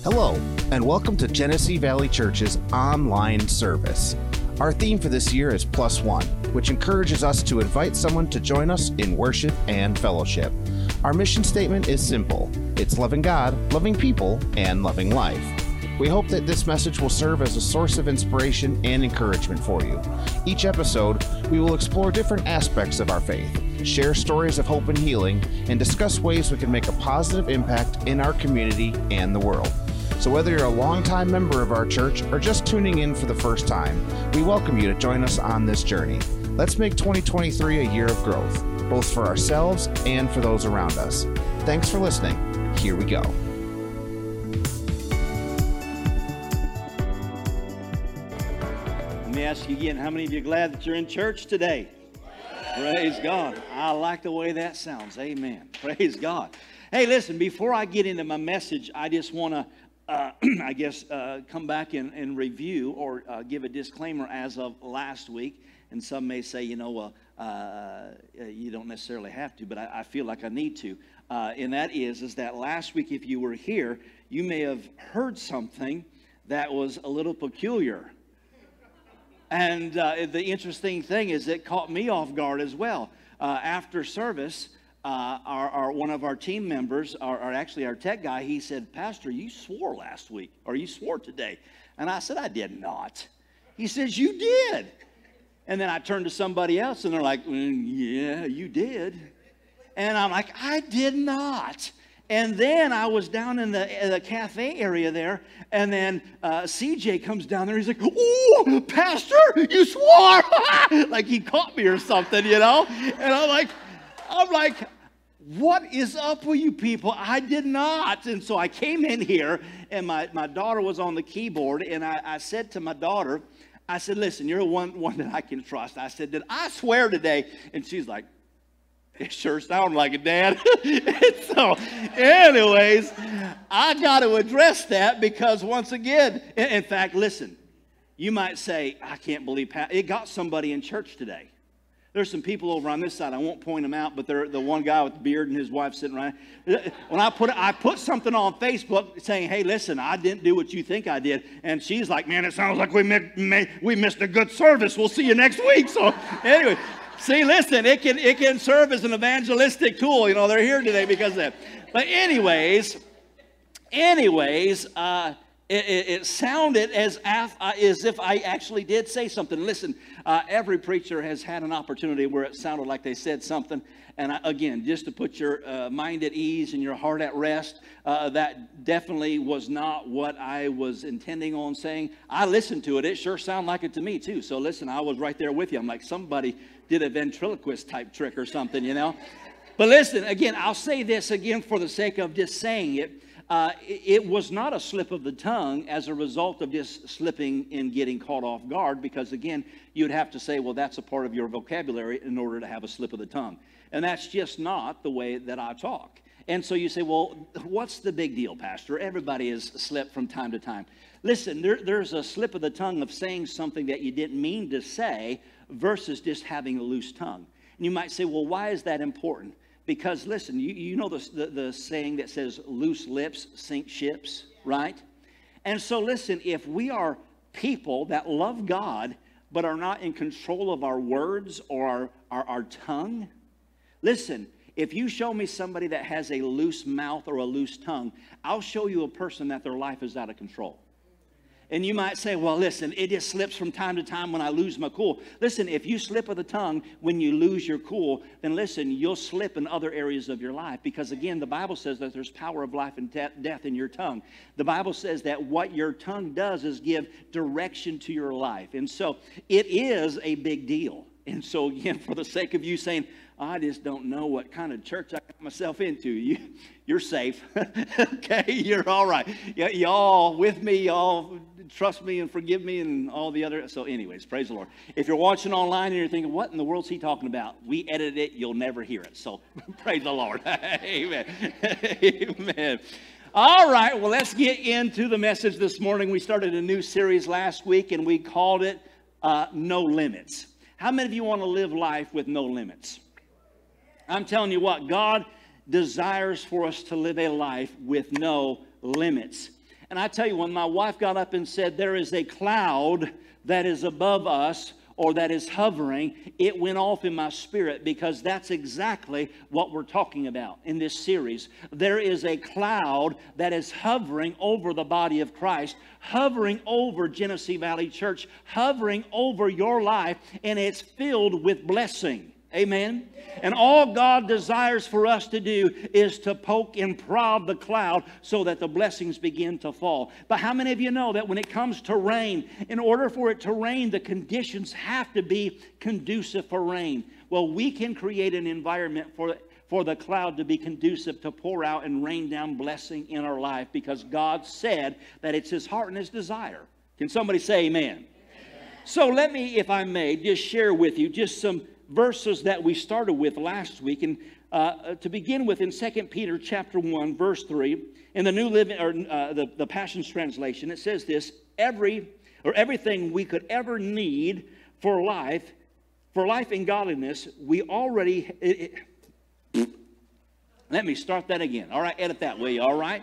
Hello, and welcome to Genesee Valley Church's online service. Our theme for this year is Plus One, which encourages us to invite someone to join us in worship and fellowship. Our mission statement is simple. It's loving God, loving people, and loving life. We hope that this message will serve as a source of inspiration and encouragement for you. Each episode, we will explore different aspects of our faith, share stories of hope and healing, and discuss ways we can make a positive impact in our community and the world. So whether you're a longtime member of our church or just tuning in for the first time, we welcome you to join us on this journey. Let's make 2023 a year of growth, both for ourselves and for those around us. Thanks for listening. Here we go. Let me ask you again, how many of you are glad that you're in church today? Praise God. I like the way that sounds. Amen. Praise God. Hey, listen, before I get into my message, I just want to come back and review or give a disclaimer as of last week. And some may say, you don't necessarily have to, but I feel like I need to. And that is that last week, if you were here, you may have heard something that was a little peculiar. And the interesting thing is it caught me off guard as well. After service, one of our team members, actually our tech guy, he said, "Pastor, you swore last week, or you swore today." And I said, "I did not." He says, "You did." And then I turned to somebody else, and they're like, "Yeah, you did." And I'm like, "I did not." And then I was down in the cafe area there, and then CJ comes down there. He's like, "Oh, Pastor, you swore!" Like he caught me or something, And I'm like, what is up with you people? I did not. And so I came in here, and my daughter was on the keyboard, and I said to my daughter, I said, "Listen, you're one that I can trust." I said, "Did I swear today?" And she's like, "It sure sounded like it, Dad." And so, anyways, I got to address that because once again, in fact, listen, you might say, "I can't believe it got somebody in church today." There's some people over on this side. I won't point them out, but they're the one guy with the beard and his wife sitting right. When I put something on Facebook saying, "Hey, listen, I didn't do what you think I did," and she's like, "Man, it sounds like we missed a good service. We'll see you next week." So anyway, see, listen, it can serve as an evangelistic tool. They're here today because of that. But anyways, it sounded as if I actually did say something. Listen, every preacher has had an opportunity where it sounded like they said something. And again, just to put your mind at ease and your heart at rest, that definitely was not what I was intending on saying. I listened to it. It sure sounded like it to me, too. So listen, I was right there with you. I'm like, somebody did a ventriloquist type trick or something, But listen, again, I'll say this again for the sake of just saying it. It was not a slip of the tongue as a result of just slipping and getting caught off guard, because again, you'd have to say, well, that's a part of your vocabulary in order to have a slip of the tongue. And that's just not the way that I talk. And so you say, well, what's the big deal, Pastor? Everybody has slipped from time to time. Listen, there's a slip of the tongue of saying something that you didn't mean to say versus just having a loose tongue. And you might say, well, why is that important? Because, listen, you know the saying that says loose lips sink ships, right? And so, listen, if we are people that love God but are not in control of our words or our tongue, listen, if you show me somebody that has a loose mouth or a loose tongue, I'll show you a person that their life is out of control. And you might say, well, listen, it just slips from time to time when I lose my cool. Listen, if you slip of the tongue when you lose your cool, then listen, you'll slip in other areas of your life. Because again, the Bible says that there's power of life and death in your tongue. The Bible says that what your tongue does is give direction to your life. And so it is a big deal. And so again, for the sake of you saying, I just don't know what kind of church I got myself into, you're safe. Okay, you're all right. Y'all with me, y'all trust me and forgive me and all the other. So anyways, praise the Lord. If you're watching online and you're thinking, what in the world's he talking about? We edited it. You'll never hear it. So praise the Lord. Amen. Amen. All right, well, let's get into the message this morning. We started a new series last week, and we called it No Limits. How many of you want to live life with no limits? I'm telling you what, God desires for us to live a life with no limits. And I tell you, when my wife got up and said, there is a cloud that is above us, or that is hovering, it went off in my spirit, because that's exactly what we're talking about in this series. There is a cloud that is hovering over the body of Christ, hovering over Genesee Valley Church, hovering over your life, and it's filled with blessing. Amen? And all God desires for us to do is to poke and prod the cloud so that the blessings begin to fall. But how many of you know that when it comes to rain, in order for it to rain, the conditions have to be conducive for rain? Well, we can create an environment for the cloud to be conducive to pour out and rain down blessing in our life, because God said that it's His heart and His desire. Can somebody say amen? Amen. So let me, if I may, just share with you just some verses that we started with last week, and to begin with, in 2 Peter chapter 1 verse 3 in the New Living, or the Passions Translation, it says this: everything we could ever need for life and godliness, we already let me start that again. All right, edit that, will you? All right.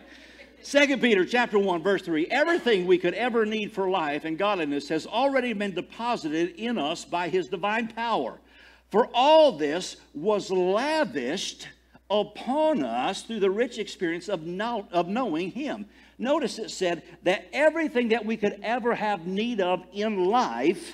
2 Peter chapter 1 verse 3, everything we could ever need for life and godliness has already been deposited in us by His divine power. For all this was lavished upon us through the rich experience of knowing Him. Notice it said that everything that we could ever have need of in life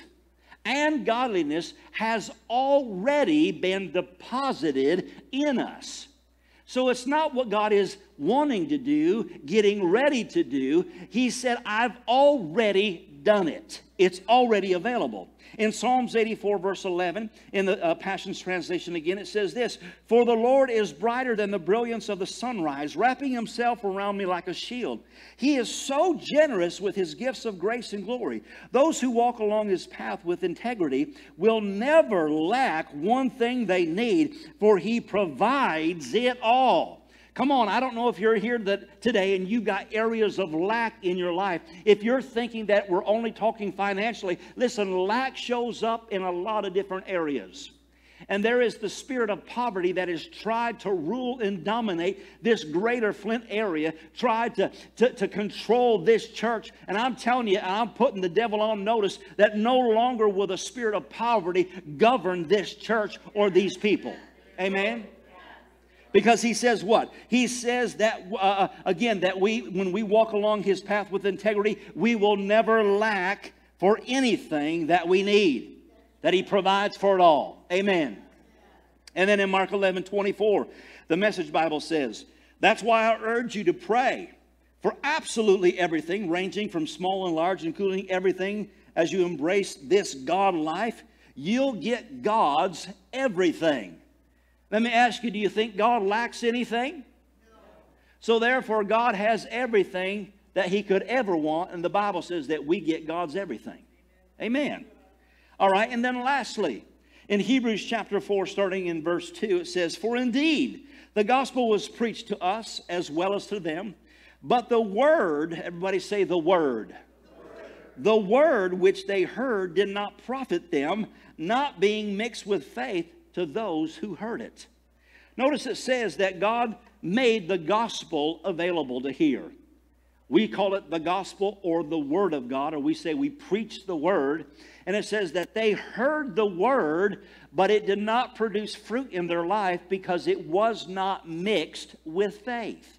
and godliness has already been deposited in us. So it's not what God is wanting to do, getting ready to do. He said, I've already done it. It's already available. In Psalms 84 verse 11, in the Passions Translation again, it says this: for the Lord is brighter than the brilliance of the sunrise, wrapping Himself around me like a shield. He is so generous with His gifts of grace and glory. Those who walk along His path with integrity will never lack one thing they need, for He provides it all. Come on, I don't know if you're here today and you've got areas of lack in your life. If you're thinking that we're only talking financially, listen, lack shows up in a lot of different areas. And there is the spirit of poverty that has tried to rule and dominate this greater Flint area, tried to control this church. And I'm telling you, I'm putting the devil on notice that no longer will the spirit of poverty govern this church or these people. Amen? Because He says what? He says that, again, that when we walk along His path with integrity, we will never lack for anything that we need. That He provides for it all. Amen. And then in Mark 11:24, the Message Bible says, that's why I urge you to pray for absolutely everything, ranging from small and large, including everything. As you embrace this God life, you'll get God's everything. Let me ask you, do you think God lacks anything? No. So therefore, God has everything that He could ever want, and the Bible says that we get God's everything. Amen. All right, and then lastly, in Hebrews chapter 4, starting in verse 2, it says, for indeed, the gospel was preached to us as well as to them, but the word, everybody say the word. The word which they heard did not profit them, not being mixed with faith to those who heard it. Notice it says that God made the gospel available to hear. We call it the gospel or the word of God, or we say we preach the word. And it says that they heard the word, but it did not produce fruit in their life because it was not mixed with faith.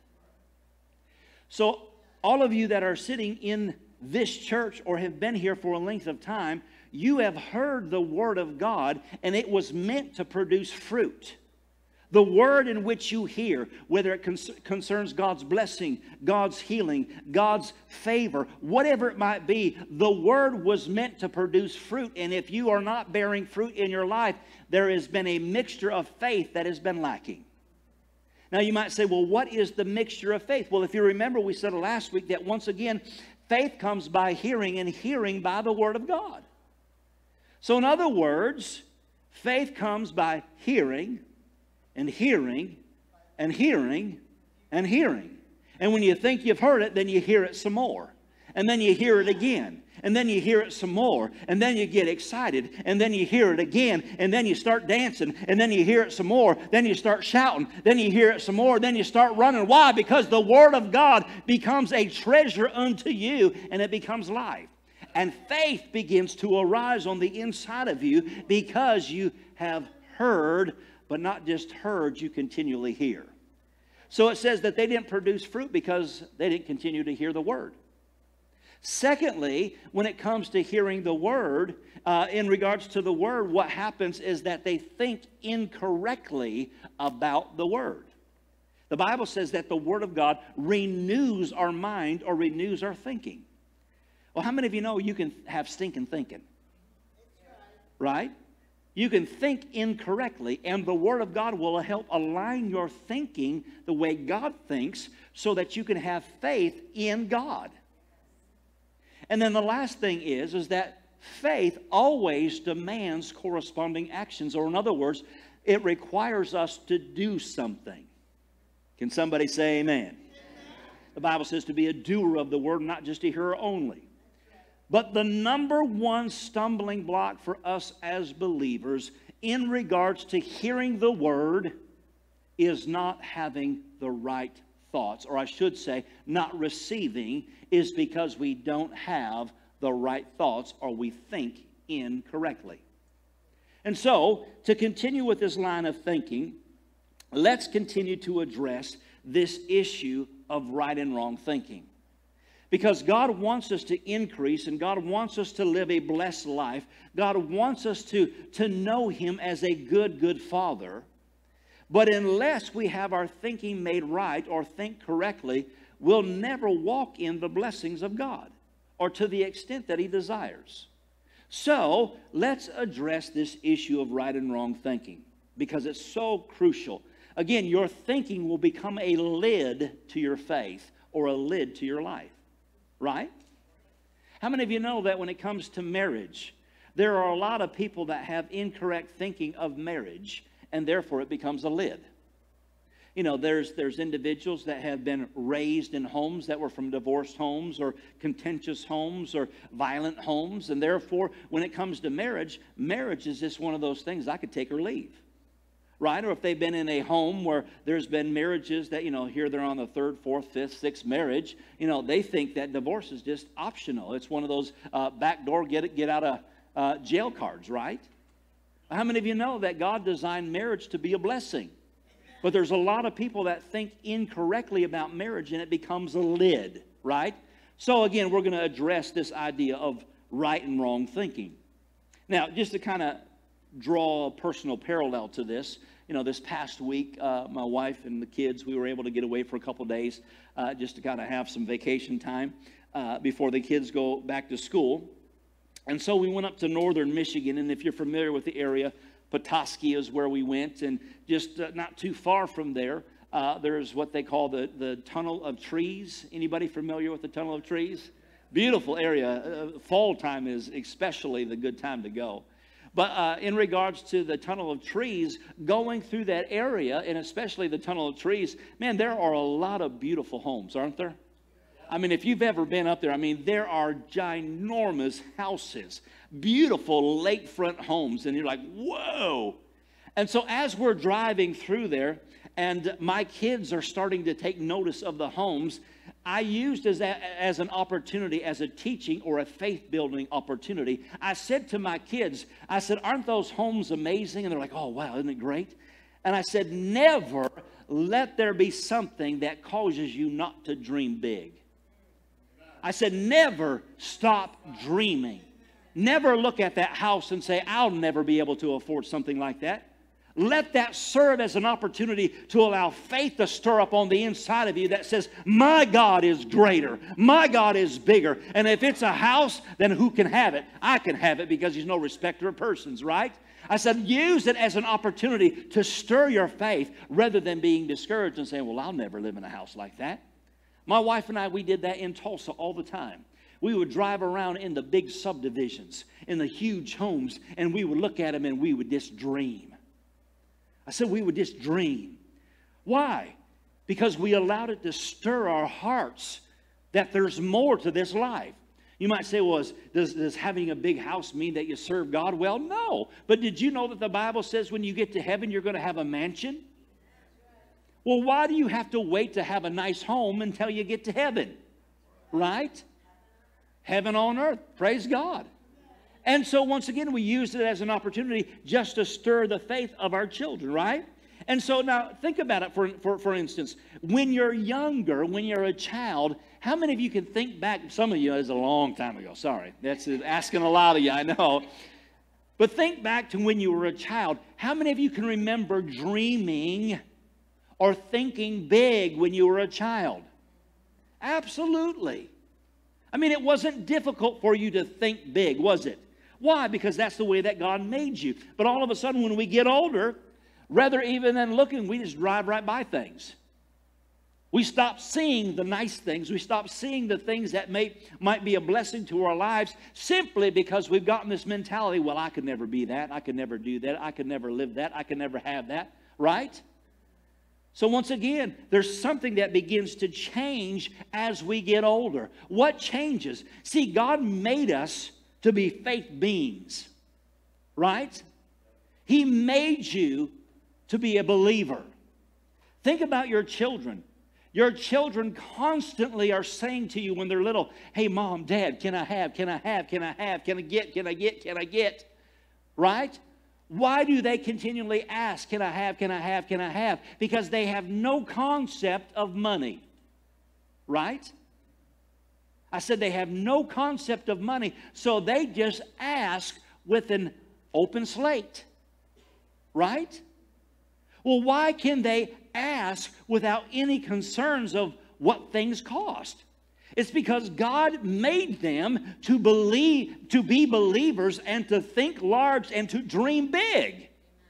So all of you that are sitting in this church or have been here for a length of time, you have heard the word of God, and it was meant to produce fruit. The word in which you hear, whether it concerns God's blessing, God's healing, God's favor, whatever it might be, the word was meant to produce fruit. And if you are not bearing fruit in your life, there has been a mixture of faith that has been lacking. Now you might say, well, what is the mixture of faith? Well, if you remember, we said last week that once again, faith comes by hearing, and hearing by the word of God. So in other words, faith comes by hearing and hearing and hearing and hearing. And when you think you've heard it, then you hear it some more. And then you hear it again. And then you hear it some more. And then you get excited. And then you hear it again. And then you start dancing. And then you hear it some more. Then you start shouting. Then you hear it some more. Then you start running. Why? Because the Word of God becomes a treasure unto you, and it becomes life. And faith begins to arise on the inside of you because you have heard, but not just heard, you continually hear. So it says that they didn't produce fruit because they didn't continue to hear the Word. Secondly, when it comes to hearing the Word, in regards to the Word, what happens is that they think incorrectly about the Word. The Bible says that the Word of God renews our mind or renews our thinking. Well, how many of you know you can have stinking thinking? Right? You can think incorrectly, and the Word of God will help align your thinking the way God thinks so that you can have faith in God. And then the last thing is that faith always demands corresponding actions, or in other words, it requires us to do something. Can somebody say amen? The Bible says to be a doer of the Word, not just a hearer only. But the number one stumbling block for us as believers in regards to hearing the Word is not having the right thoughts, or I should say, not receiving, is because we don't have the right thoughts or we think incorrectly. And so, to continue with this line of thinking, let's continue to address this issue of right and wrong thinking. Because God wants us to increase, and God wants us to live a blessed life. God wants us to know Him as a good Father. But unless we have our thinking made right or think correctly, we'll never walk in the blessings of God or to the extent that He desires. So, let's address this issue of right and wrong thinking because it's so crucial. Again, your thinking will become a lid to your faith or a lid to your life. Right? How many of you know that when it comes to marriage, there are a lot of people that have incorrect thinking of marriage, and therefore it becomes a lid? You know, there's individuals that have been raised in homes that were from divorced homes or contentious homes or violent homes, and therefore when it comes to marriage, marriage is just one of those things I could take or leave. Right? Or if they've been in a home where there's been marriages that, here they're on the third, fourth, fifth, sixth marriage, they think that divorce is just optional. It's one of those backdoor get out of jail cards, right? How many of you know that God designed marriage to be a blessing? But there's a lot of people that think incorrectly about marriage and it becomes a lid, right? So again, we're going to address this idea of right and wrong thinking. Now, just to kind of draw a personal parallel to this, this past week, my wife and the kids, we were able to get away for a couple days just to kind of have some vacation time before the kids go back to school. And so we went up to northern Michigan, and if you're familiar with the area, Petoskey is where we went, and just not too far from there, there's what they call the Tunnel of Trees. Anybody familiar with the Tunnel of Trees? Beautiful area. Fall time is especially the good time to go. But in regards to the Tunnel of Trees, going through that area, and especially the Tunnel of Trees, man, there are a lot of beautiful homes, aren't there? I mean, if you've ever been up there, there are ginormous houses, beautiful lakefront homes, and you're like, whoa. And so as we're driving through there, and my kids are starting to take notice of the homes, I used as an opportunity, as a teaching or a faith-building opportunity. I said to my kids, I said, aren't those homes amazing? And they're like, oh, wow, isn't it great? And I said, never let there be something that causes you not to dream big. I said, never stop dreaming. Never look at that house and say, I'll never be able to afford something like that. Let that serve as an opportunity to allow faith to stir up on the inside of you that says, my God is greater. My God is bigger. And if it's a house, then who can have it? I can have it because He's no respecter of persons, right? I said, use it as an opportunity to stir your faith rather than being discouraged and saying, well, I'll never live in a house like that. My wife and I, we did that in Tulsa all the time. We would drive around in the big subdivisions, in the huge homes, and we would look at them and we would just dream. I said we would just dream. Why? Because we allowed it to stir our hearts that there's more to this life. You might say, well, does having a big house mean that you serve God? Well, no. But did you know that the Bible says when you get to heaven, you're going to have a mansion? Well, why do you have to wait to have a nice home until you get to heaven? Right? Heaven on earth. Praise God. And so once again, we use it as an opportunity just to stir the faith of our children, right? And so now think about it, for instance. When you're younger, when you're a child, how many of you can think back? Some of you, it's a long time ago. Sorry. That's asking a lot of you, I know. But think back to when you were a child. How many of you can remember dreaming or thinking big when you were a child? Absolutely. I mean, it wasn't difficult for you to think big, was it? Why? Because that's the way that God made you. But all of a sudden, when we get older, rather even than looking, we just drive right by things. We stop seeing the nice things. We stop seeing the things that might be a blessing to our lives simply because we've gotten this mentality, well, I could never be that. I could never do that. I could never live that. I could never have that. Right? So once again, there's something that begins to change as we get older. What changes? See, God made us to be faith beings. Right? He made you to be a believer. Think about your children. Your children constantly are saying to you when they're little, hey, Mom, Dad, can I have, can I have, can I have, can I get, can I get, can I get? Right? Why do they continually ask, can I have, can I have, can I have? Because they have no concept of money. Right? I said they have no concept of money, so they just ask with an open slate. Right? Well, why can they ask without any concerns of what things cost? It's because God made them to believe, to be believers and to think large and to dream big.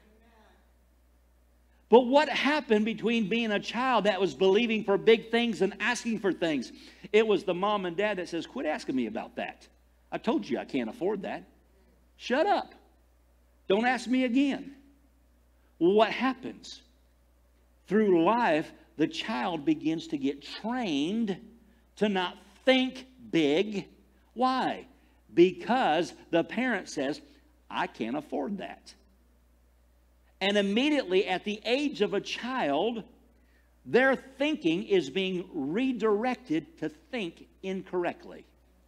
But what happened between being a child that was believing for big things and asking for things? It was the mom and dad that says, quit asking me about that. I told you I can't afford that. Shut up. Don't ask me again. Well, what happens? Through life, the child begins to get trained to not think big. Why? Because the parent says, I can't afford that. And immediately at the age of a child, their thinking is being redirected to think incorrectly.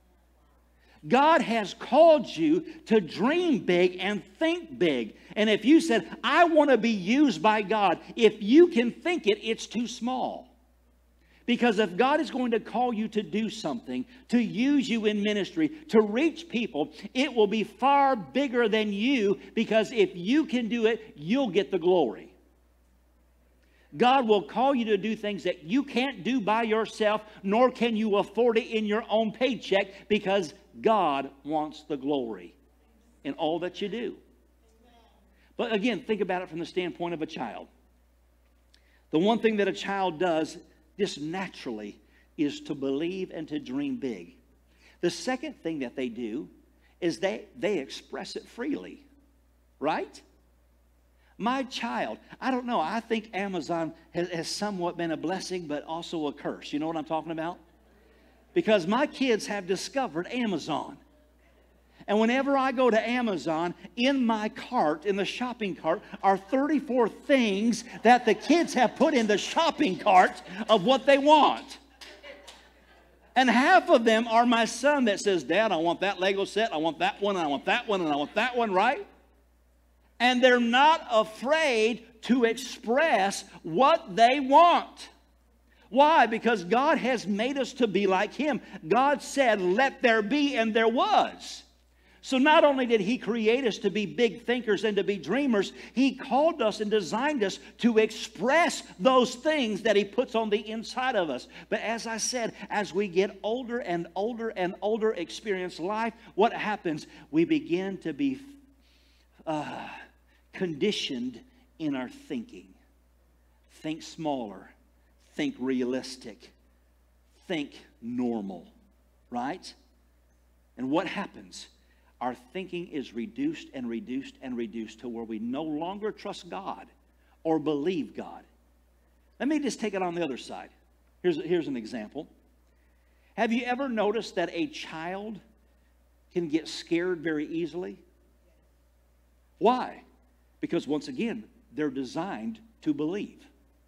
God has called you to dream big and think big. And if you said, I want to be used by God, if you can think it, it's too small. Because if God is going to call you to do something, to use you in ministry, to reach people, it will be far bigger than you, because if you can do it, you'll get the glory. God will call you to do things that you can't do by yourself, nor can you afford it in your own paycheck, because God wants the glory in all that you do. But again, think about it from the standpoint of a child. The one thing that a child does just naturally is to believe and to dream big. The second thing that they do is they express it freely, right? My child, I don't know, I think Amazon has somewhat been a blessing, but also a curse. You know what I'm talking about? Because my kids have discovered Amazon. And whenever I go to Amazon, in my cart, in the shopping cart, are 34 things that the kids have put in the shopping cart of what they want. And half of them are my son that says, Dad, I want that Lego set, I want that one, and I want that one, and I want that one, right? And they're not afraid to express what they want. Why? Because God has made us to be like Him. God said, let there be, and there was. So not only did He create us to be big thinkers and to be dreamers, He called us and designed us to express those things that He puts on the inside of us. But as I said, as we get older and older and older, experience life, what happens? We begin to be conditioned in our thinking. Think smaller. Think realistic. Think normal. Right? And what happens? Our thinking is reduced and reduced and reduced to where we no longer trust God or believe God. Let me just take it on the other side. Here's an example. Have you ever noticed that a child can get scared very easily? Why? Because once again, they're designed to believe.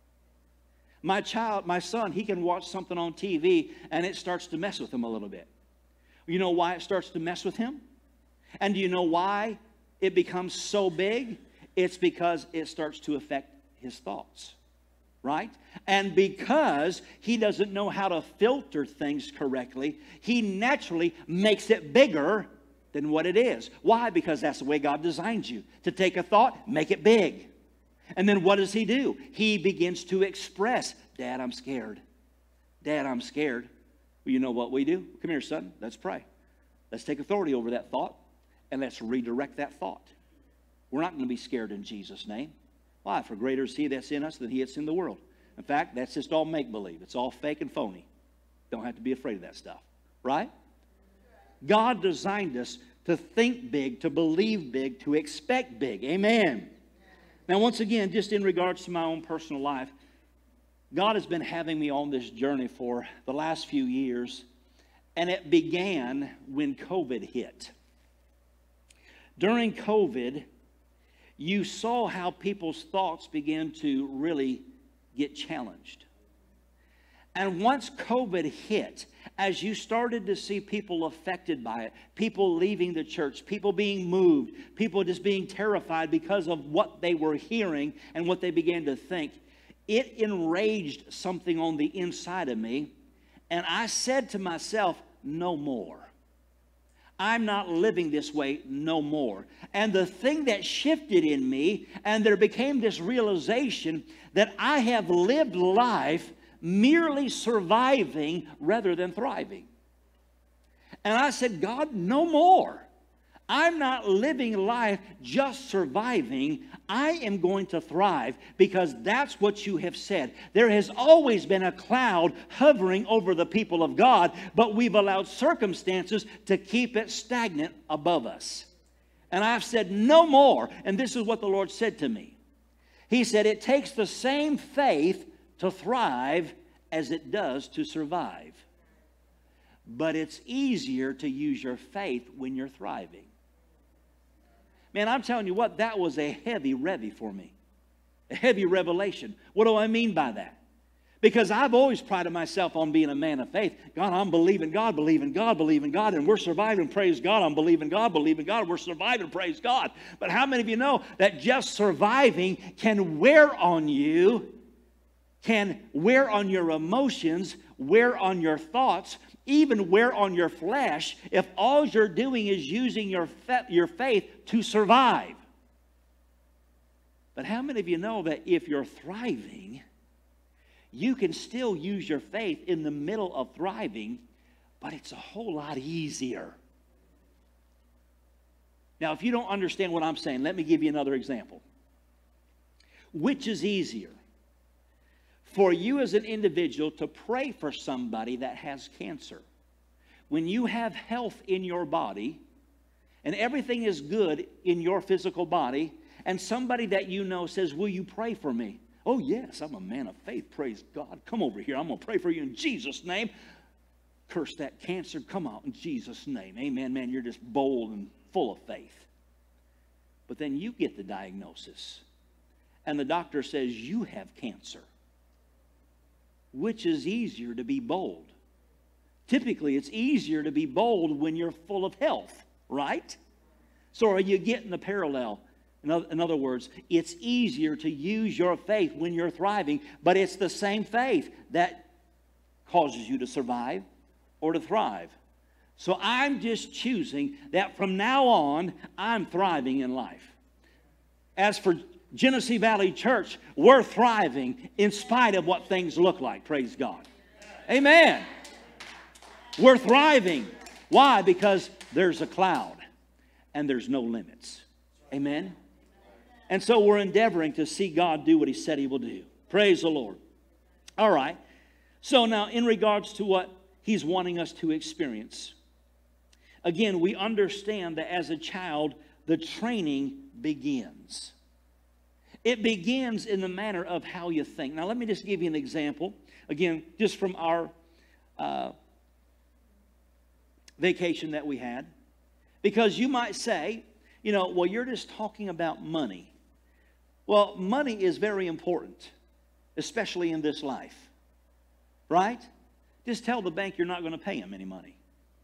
My son, he can watch something on TV and it starts to mess with him a little bit. You know why it starts to mess with him? And do you know why it becomes so big? It's because it starts to affect his thoughts, right? And because he doesn't know how to filter things correctly, he naturally makes it bigger than what it is. Why? Because that's the way God designed you. To take a thought, make it big. And then what does he do? He begins to express, Dad, I'm scared. Dad, I'm scared. Well, you know what we do? Come here, son. Let's pray. Let's take authority over that thought, and let's redirect that thought. We're not going to be scared in Jesus' name. Why? For greater is he that's in us than he that's in the world. In fact, that's just all make-believe. It's all fake and phony. Don't have to be afraid of that stuff. Right? God designed us to think big, to believe big, to expect big. Amen. Now, once again, just in regards to my own personal life, God has been having me on this journey for the last few years, and it began when COVID hit. During COVID, you saw how people's thoughts began to really get challenged. And once COVID hit, as you started to see people affected by it, people leaving the church, people being moved, people just being terrified because of what they were hearing and what they began to think, it enraged something on the inside of me. And I said to myself, no more. I'm not living this way no more. And the thing that shifted in me, and there became this realization that I have lived life merely surviving rather than thriving. And I said, God, no more. I'm not living life just surviving. I am going to thrive because that's what you have said. There has always been a cloud hovering over the people of God, but we've allowed circumstances to keep it stagnant above us. And I've said, no more. And this is what the Lord said to me. He said, it takes the same faith to thrive as it does to survive. But it's easier to use your faith when you're thriving. Man, I'm telling you what, that was a heavy revy for me. A heavy revelation. What do I mean by that? Because I've always prided myself on being a man of faith. God, I'm believing God, believing God, believing God, and we're surviving, praise God. I'm believing God, we're surviving, praise God. But how many of you know that just surviving can wear on you, can wear on your emotions, wear on your thoughts, even wear on your flesh if all you're doing is using your faith to survive? But how many of you know that if you're thriving, you can still use your faith in the middle of thriving, but it's a whole lot easier? Now, if you don't understand what I'm saying, let me give you another example. Which is easier? For you as an individual to pray for somebody that has cancer, when you have health in your body and everything is good in your physical body, and somebody that you know says, will you pray for me? Oh yes, I'm a man of faith, praise God. Come over here, I'm going to pray for you in Jesus' name. Curse that cancer, come out in Jesus' name. Amen, man, you're just bold and full of faith. But then you get the diagnosis, and the doctor says you have cancer. Which is easier to be bold? Typically, it's easier to be bold when you're full of health, right? So are you getting the parallel? In other words, it's easier to use your faith when you're thriving, but it's the same faith that causes you to survive or to thrive. So I'm just choosing that from now on, I'm thriving in life. As for Genesee Valley Church, we're thriving in spite of what things look like. Praise God. Amen. We're thriving. Why? Because there's a cloud and there's no limits. Amen. And so we're endeavoring to see God do what He said He will do. Praise the Lord. All right. So now in regards to what He's wanting us to experience, again, we understand that as a child, the training begins. It begins in the manner of how you think. Now, let me just give you an example. Again, just from our vacation that we had. Because you might say, you know, well, you're just talking about money. Well, money is very important, especially in this life. Right? Just tell the bank you're not going to pay them any money.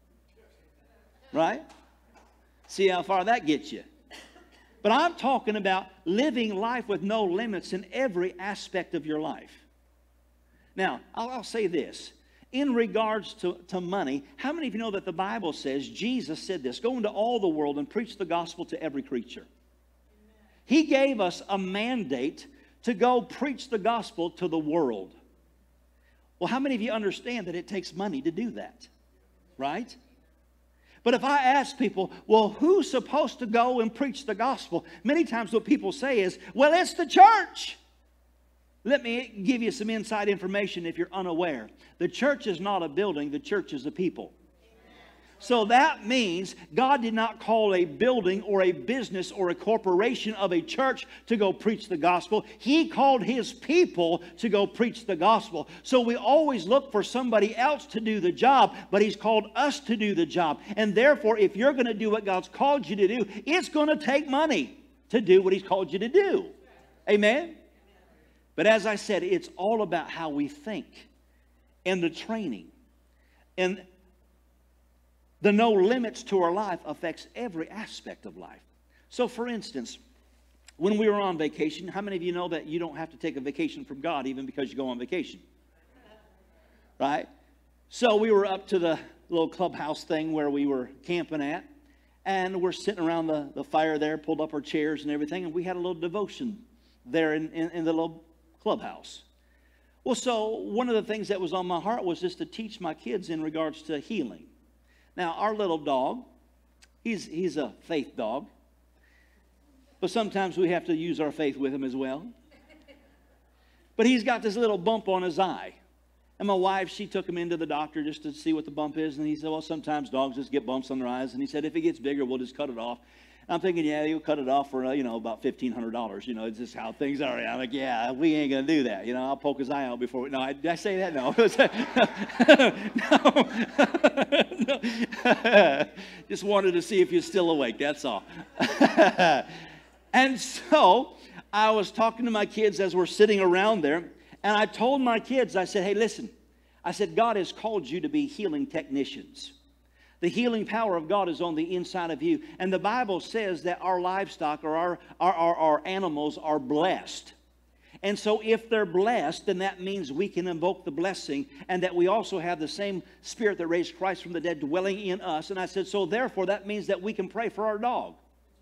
Right? See how far that gets you. But I'm talking about living life with no limits in every aspect of your life. Now, I'll say this. In regards to money, how many of you know that the Bible says, Jesus said this, go into all the world and preach the gospel to every creature. He gave us a mandate to go preach the gospel to the world. Well, how many of you understand that it takes money to do that? Right? But if I ask people, well, who's supposed to go and preach the gospel? Many times what people say is, well, it's the church. Let me give you some inside information if you're unaware. The church is not a building, the church is a people. So that means God did not call a building or a business or a corporation of a church to go preach the gospel. He called His people to go preach the gospel. So we always look for somebody else to do the job, but He's called us to do the job. And therefore, if you're going to do what God's called you to do, it's going to take money to do what He's called you to do. Amen? But as I said, it's all about how we think and the training. And the no limits to our life affects every aspect of life. So for instance, when we were on vacation, how many of you know that you don't have to take a vacation from God even because you go on vacation? Right? So we were up to the little clubhouse thing where we were camping at. And we're sitting around the fire there, pulled up our chairs and everything. And we had a little devotion there in the little clubhouse. Well, so one of the things that was on my heart was just to teach my kids in regards to healing. Now, our little dog, he's a faith dog. But sometimes we have to use our faith with him as well. But he's got this little bump on his eye. And my wife, she took him into the doctor just to see what the bump is. And he said, well, sometimes dogs just get bumps on their eyes. And he said, if it gets bigger, we'll just cut it off. And I'm thinking, yeah, you'll cut it off for, about $1,500. It's just how things are. I'm like, yeah, we ain't going to do that. I'll poke his eye out before we... No, did I say that? No. No. Just wanted to see if you're still awake. That's all. And so I was talking to my kids as we're sitting around there. And I told my kids, I said, hey, listen. I said, God has called you to be healing technicians. The healing power of God is on the inside of you. And the Bible says that our livestock or our animals are blessed. And so if they're blessed, then that means we can invoke the blessing and that we also have the same Spirit that raised Christ from the dead dwelling in us. And I said, so therefore that means that we can pray for our dog.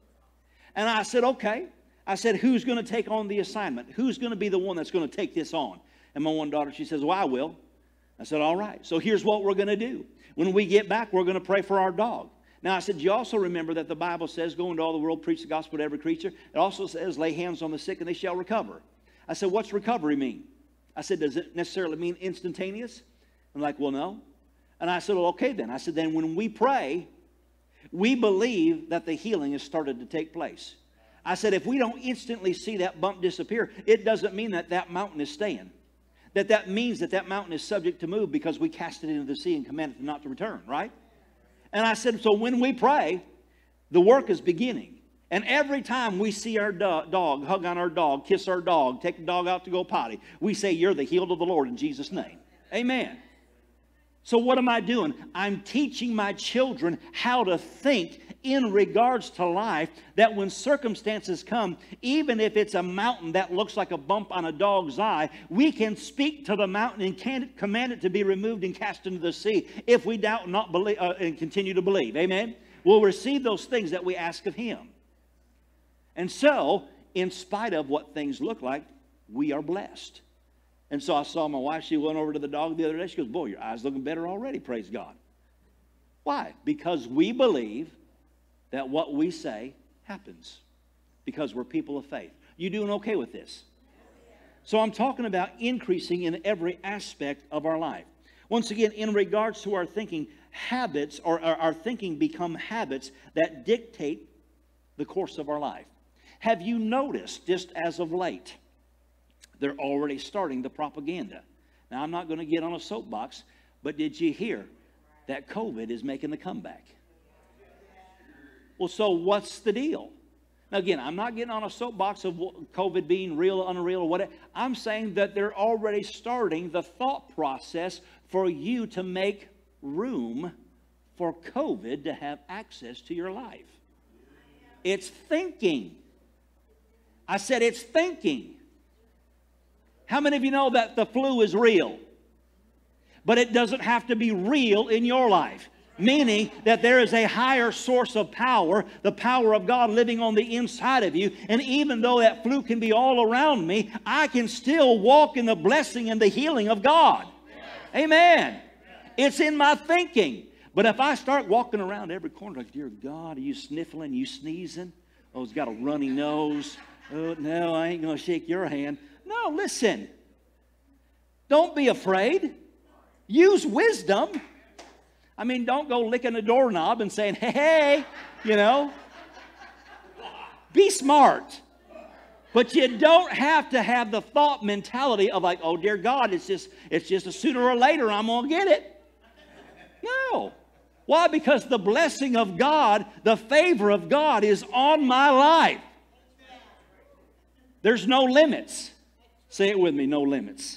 And I said, okay. I said, who's going to take on the assignment? Who's going to be the one that's going to take this on? And my one daughter, she says, well, I will. I said, all right. So here's what we're going to do. When we get back, we're going to pray for our dog. Now, I said, you also remember that the Bible says, go into all the world, preach the gospel to every creature. It also says, lay hands on the sick and they shall recover. I said, what's recovery mean? I said, does it necessarily mean instantaneous? I'm like, well, no. And I said, well, okay then. I said, then when we pray, we believe that the healing has started to take place. I said, if we don't instantly see that bump disappear, it doesn't mean that that mountain is staying. That means that that mountain is subject to move because we cast it into the sea and command it not to return, right? And I said, so when we pray, the work is beginning. And every time we see our dog, hug on our dog, kiss our dog, take the dog out to go potty, we say, you're the healed of the Lord in Jesus' name. Amen. So what am I doing? I'm teaching my children how to think in regards to life, that when circumstances come, even if it's a mountain that looks like a bump on a dog's eye, we can speak to the mountain and command it to be removed and cast into the sea if we doubt and not believe and continue to believe. Amen? We'll receive those things that we ask of Him. And so, in spite of what things look like, we are blessed. And so I saw my wife, she went over to the dog the other day. She goes, boy, your eye's looking better already, praise God. Why? Because we believe that what we say happens. Because we're people of faith. You doing okay with this? So I'm talking about increasing in every aspect of our life. Once again, in regards to our thinking, habits, or our thinking become habits that dictate the course of our life. Have you noticed, just as of late, they're already starting the propaganda. Now, I'm not going to get on a soapbox, but did you hear that COVID is making the comeback. Well, so what's the deal? Now, again, I'm not getting on a soapbox of COVID being real or unreal or whatever. I'm saying that they're already starting the thought process for you to make room for COVID to have access to your life. It's thinking. I said it's thinking. How many of you know that the flu is real? But it doesn't have to be real in your life. Meaning that there is a higher source of power, the power of God living on the inside of you. And even though that flu can be all around me, I can still walk in the blessing and the healing of God. Amen. It's in my thinking. But if I start walking around every corner like, dear God, are you sniffling, you sneezing? Oh, he's got a runny nose. Oh, no, I ain't going to shake your hand. No, listen. Don't be afraid. Use wisdom. I mean, don't go licking a doorknob and saying, hey, you know. Be smart. But you don't have to have the thought mentality of like, oh, dear God, it's just a sooner or later I'm going to get it. No. Why? Because the blessing of God, the favor of God is on my life. There's no limits. Say it with me, no limits.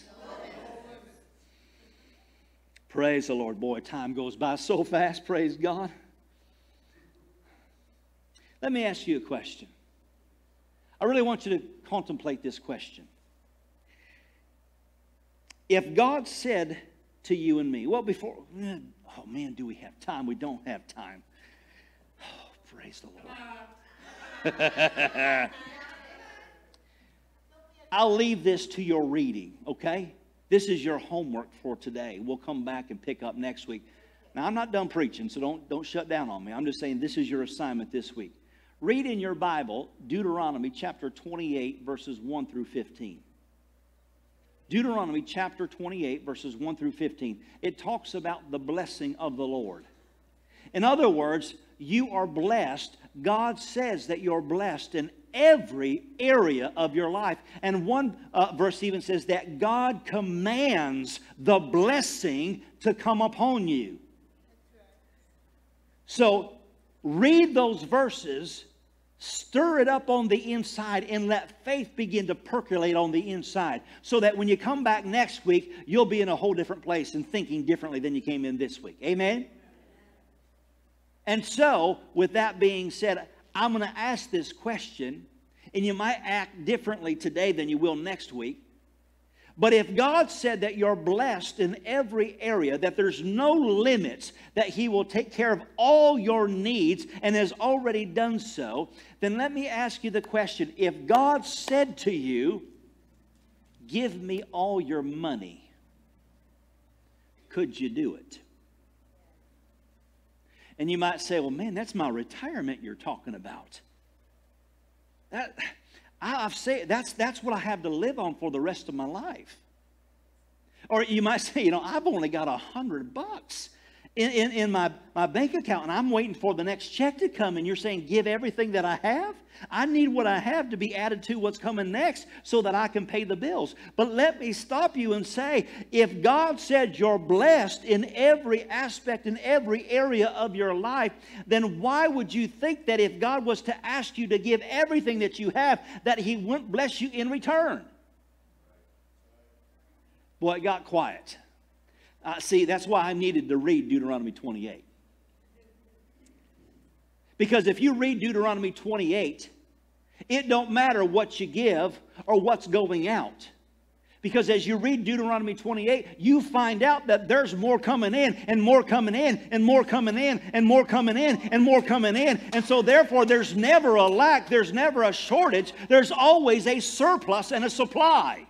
Praise the Lord. Boy, time goes by so fast. Praise God. Let me ask you a question. I really want you to contemplate this question. If God said to you and me, well, before, oh man, do we have time? We don't have time. Oh, praise the Lord. I'll leave this to your reading, okay? This is your homework for today. We'll come back and pick up next week. Now, I'm not done preaching, so don't shut down on me. I'm just saying this is your assignment this week. Read in your Bible Deuteronomy chapter 28, verses 1 through 15. Deuteronomy chapter 28, verses 1 through 15. It talks about the blessing of the Lord. In other words, you are blessed. God says that you're blessed in every area of your life. And one verse even says that God commands the blessing to come upon you. So read those verses, stir it up on the inside, and let faith begin to percolate on the inside, so that when you come back next week, you'll be in a whole different place and thinking differently than you came in this week. Amen? And so, with that being said, I'm going to ask this question, and you might act differently today than you will next week. But if God said that you're blessed in every area, that there's no limits, that He will take care of all your needs and has already done so, then let me ask you the question. If God said to you, give me all your money, could you do it? And you might say, well, man, that's my retirement you're talking about. I've said that's what I have to live on for the rest of my life. Or you might say, you know, I've only got $100 in my bank account, and I'm waiting for the next check to come, and you're saying, give everything that I have? I need what I have to be added to what's coming next so that I can pay the bills. But let me stop you and say, if God said you're blessed in every aspect, in every area of your life, then why would you think that if God was to ask you to give everything that you have, that He wouldn't bless you in return? Boy, it got quiet. See, that's why I needed to read Deuteronomy 28. Because if you read Deuteronomy 28, it don't matter what you give or what's going out. Because as you read Deuteronomy 28, you find out that there's more coming in, and more coming in, and more coming in, and more coming in, and more coming in. And so therefore, there's never a lack, there's never a shortage. There's always a surplus and a supply.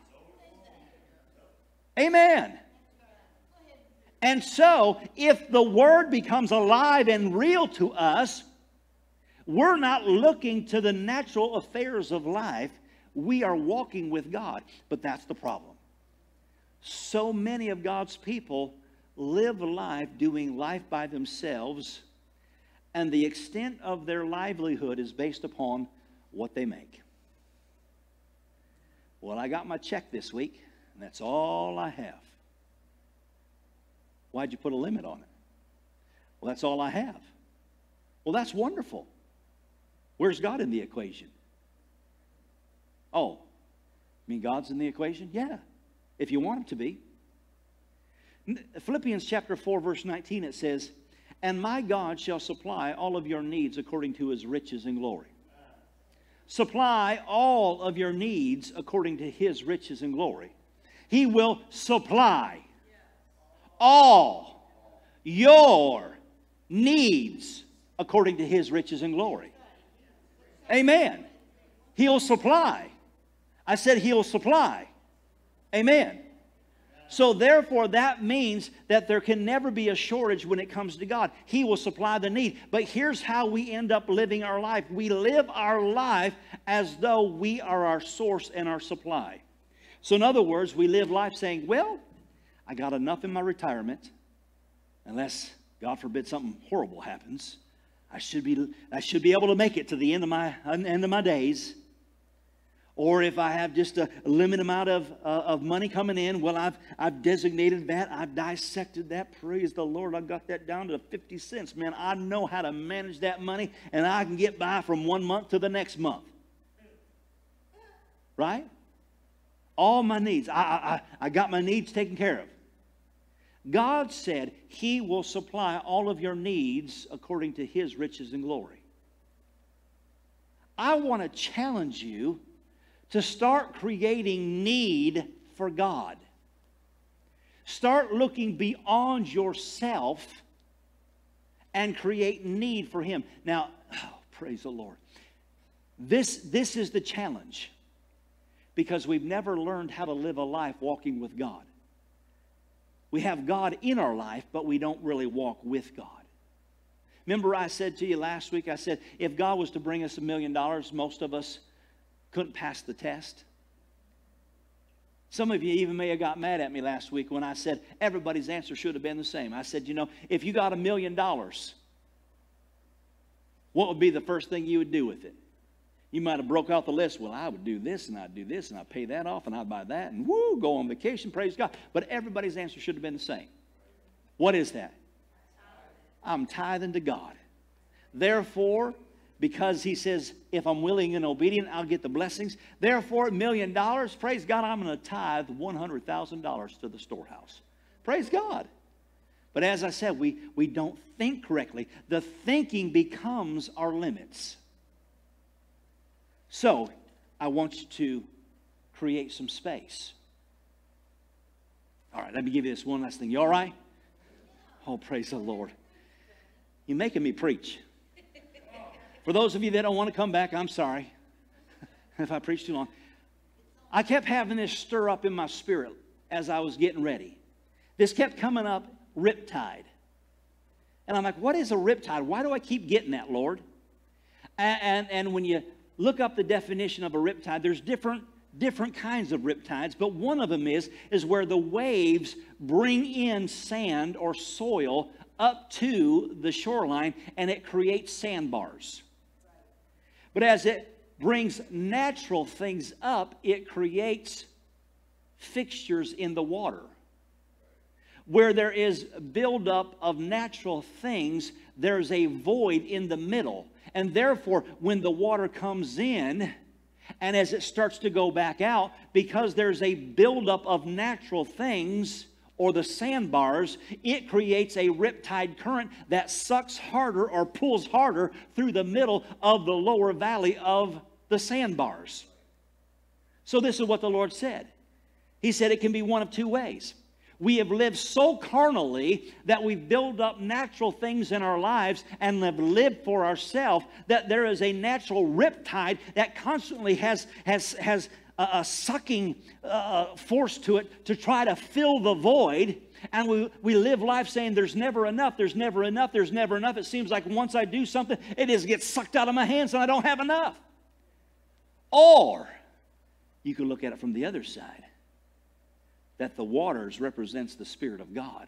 Amen. And so, if the Word becomes alive and real to us, we're not looking to the natural affairs of life. We are walking with God. But that's the problem. So many of God's people live life doing life by themselves, and the extent of their livelihood is based upon what they make. Well, I got my check this week, and that's all I have. Why'd you put a limit on it? Well, that's all I have. Well, that's wonderful. Where's God in the equation? Oh, you mean God's in the equation? Yeah, if you want him to be. Philippians chapter 4, verse 19, it says, and my God shall supply all of your needs according to his riches and glory. Supply all of your needs according to his riches and glory. He will supply all your needs according to his riches and glory. Amen. He'll supply. I said he'll supply. Amen. So therefore, that means that there can never be a shortage when it comes to God. He will supply the need. But here's how we end up living our life. We live our life as though we are our source and our supply. So in other words, we live life saying, well, I got enough in my retirement. Unless, God forbid, something horrible happens. I should be able to make it to the end of my days. Or if I have just a limited amount of money coming in, well, I've designated that. I've dissected that. Praise the Lord. I've got that down to 50 cents. Man, I know how to manage that money, and I can get by from one month to the next month. Right? All my needs. I got my needs taken care of. God said he will supply all of your needs according to his riches and glory. I want to challenge you to start creating need for God. Start looking beyond yourself and create need for him. Now, praise the Lord. This is the challenge, because we've never learned how to live a life walking with God. We have God in our life, but we don't really walk with God. Remember I said to you last week, I said, if God was to bring us $1 million, most of us couldn't pass the test. Some of you even may have got mad at me last week when I said everybody's answer should have been the same. I said, you know, if you got $1 million, what would be the first thing you would do with it? You might have broke out the list. Well, I would do this, and I'd do this, and I'd pay that off, and I'd buy that, and woo, go on vacation, praise God. But everybody's answer should have been the same. What is that? I'm tithing to God. Therefore, because he says, if I'm willing and obedient, I'll get the blessings. Therefore, $1 million, praise God, I'm going to tithe $100,000 to the storehouse. Praise God. But as I said, we don't think correctly. The thinking becomes our limits. So, I want you to create some space. All right, let me give you this one last thing. You all right? Oh, praise the Lord. You're making me preach. For those of you that don't want to come back, I'm sorry if I preach too long. I kept having this stir up in my spirit as I was getting ready. This kept coming up, riptide. And I'm like, what is a riptide? Why do I keep getting that, Lord? And when you look up the definition of a riptide, there's different kinds of riptides, but one of them is where the waves bring in sand or soil up to the shoreline, and it creates sandbars. But as it brings natural things up, it creates fixtures in the water. Where there is buildup of natural things, there's a void in the middle. And therefore, when the water comes in, and as it starts to go back out, because there's a buildup of natural things, or the sandbars, it creates a riptide current that sucks harder or pulls harder through the middle of the lower valley of the sandbars. So this is what the Lord said. He said it can be one of two ways. We have lived so carnally that we've built up natural things in our lives and have lived for ourselves, that there is a natural riptide that constantly has a sucking force to it to try to fill the void. And we live life saying there's never enough, there's never enough, there's never enough. It seems like once I do something, it just gets sucked out of my hands and I don't have enough. Or you can look at it from the other side, that the waters represents the Spirit of God.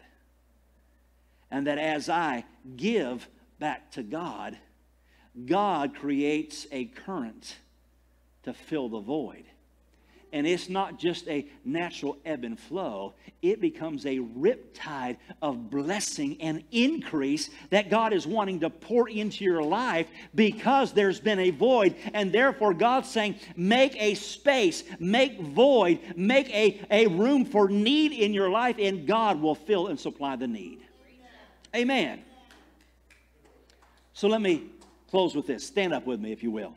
And that as I give back to God, God creates a current to fill the void. And it's not just a natural ebb and flow. It becomes a riptide of blessing and increase that God is wanting to pour into your life because there's been a void. And therefore God's saying, make a space, make void, make a room for need in your life, and God will fill and supply the need. Amen. So let me close with this. Stand up with me, if you will.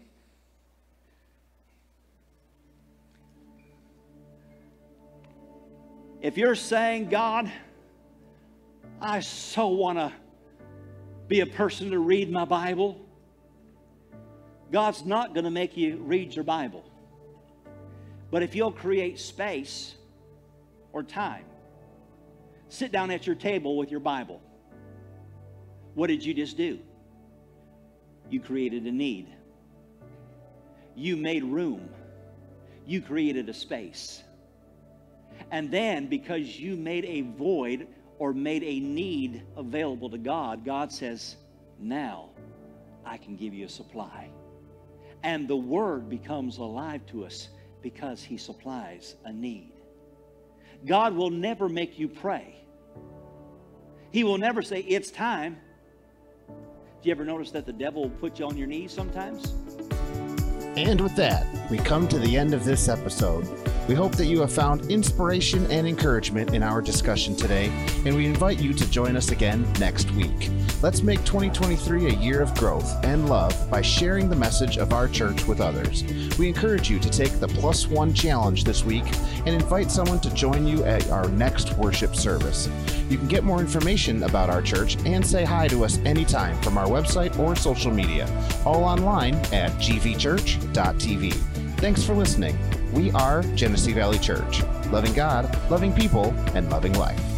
If you're saying, God, I so want to be a person to read my Bible, God's not going to make you read your Bible. But if you'll create space or time, sit down at your table with your Bible. What did you just do? You created a need. You made room. You created a space. And then because you made a void or made a need available to God, God says, now I can give you a supply. And the Word becomes alive to us because He supplies a need. God will never make you pray. He will never say, it's time. Do you ever notice that the devil will put you on your knees sometimes? And with that, we come to the end of this episode. We hope that you have found inspiration and encouragement in our discussion today, and we invite you to join us again next week. Let's make 2023 a year of growth and love by sharing the message of our church with others. We encourage you to take the +1 challenge this week and invite someone to join you at our next worship service. You can get more information about our church and say hi to us anytime from our website or social media, all online at gvchurch.tv. Thanks for listening. We are Genesee Valley Church, loving God, loving people, and loving life.